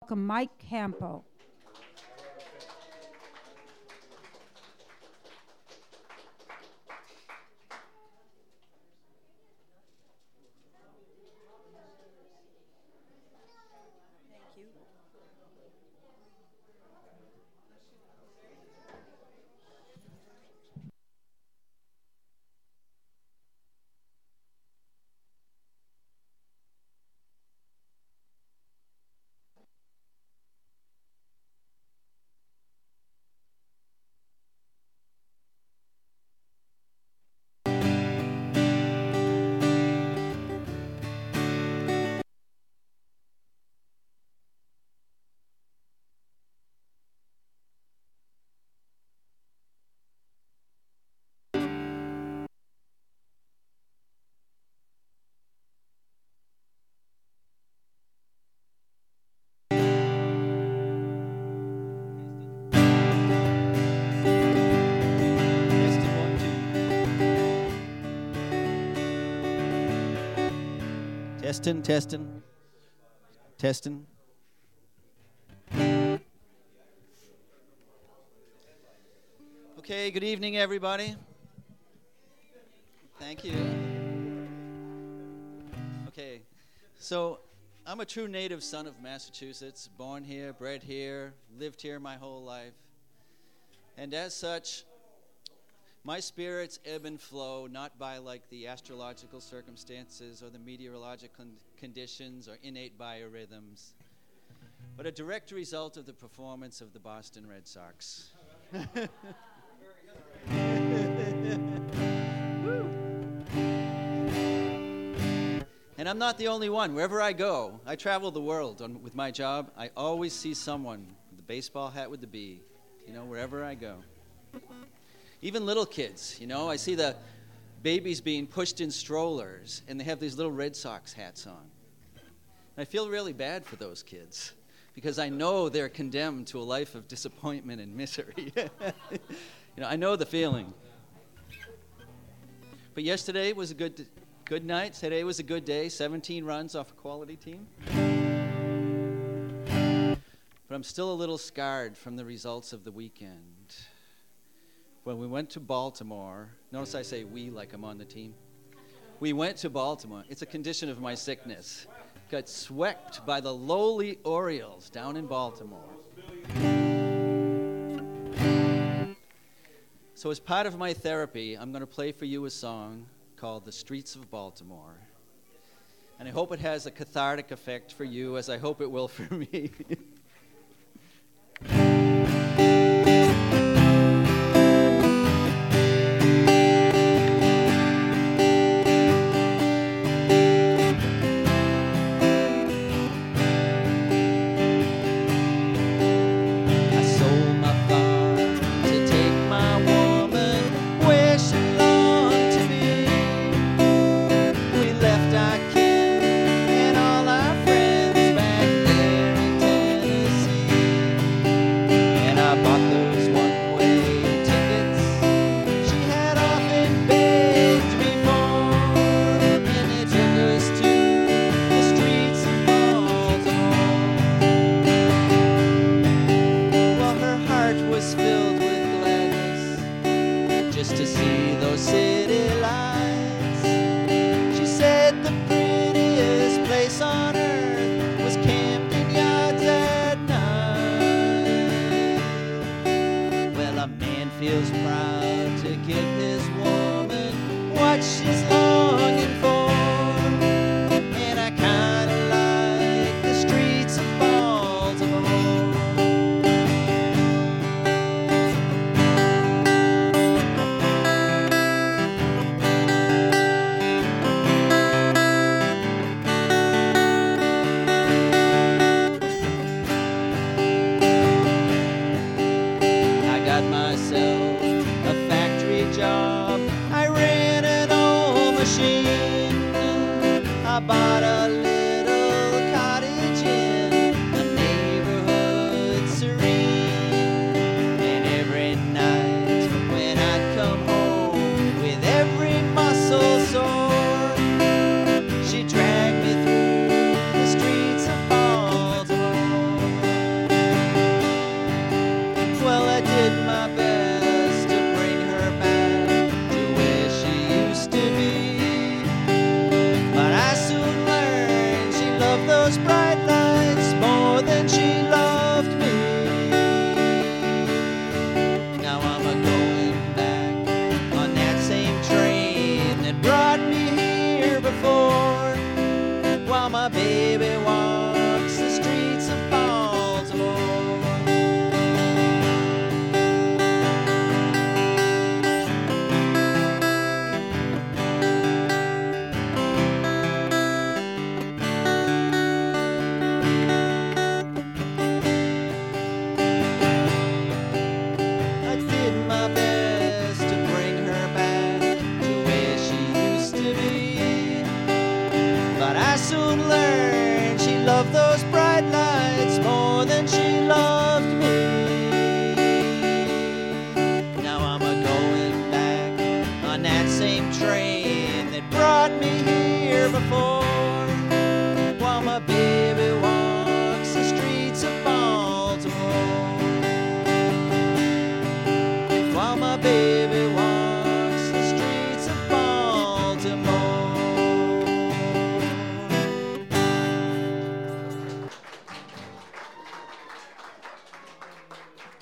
welcome Mike Campo. Testing. Okay, good evening, everybody. Thank you. Okay, so I'm a true native son of Massachusetts, born here, bred here, lived here my whole life. And as such, my spirits ebb and flow, not by like the astrological circumstances or the meteorological conditions or innate biorhythms, but a direct result of the performance of the Boston Red Sox. And I'm not the only one. Wherever I go, I travel the world with my job. I always see someone with the baseball hat with the B, wherever I go. Even little kids, I see the babies being pushed in strollers, and they have these little Red Sox hats on. And I feel really bad for those kids, because I know they're condemned to a life of disappointment and misery. I know the feeling. But yesterday was a good night. Today was a good day. 17 runs off a quality team. But I'm still a little scarred from the results of the weekend. When we went to Baltimore, notice I say we like I'm on the team. We went to Baltimore. It's a condition of my sickness. Got swept by the lowly Orioles down in Baltimore. So as part of my therapy, I'm going to play for you a song called The Streets of Baltimore. And I hope it has a cathartic effect for you, as I hope it will for me. Left our kin and all our friends back there in Tennessee.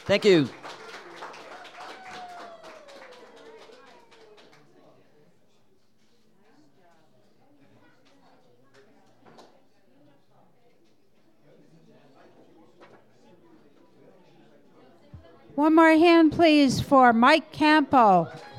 Thank you. One more hand, please, for Mike Campo.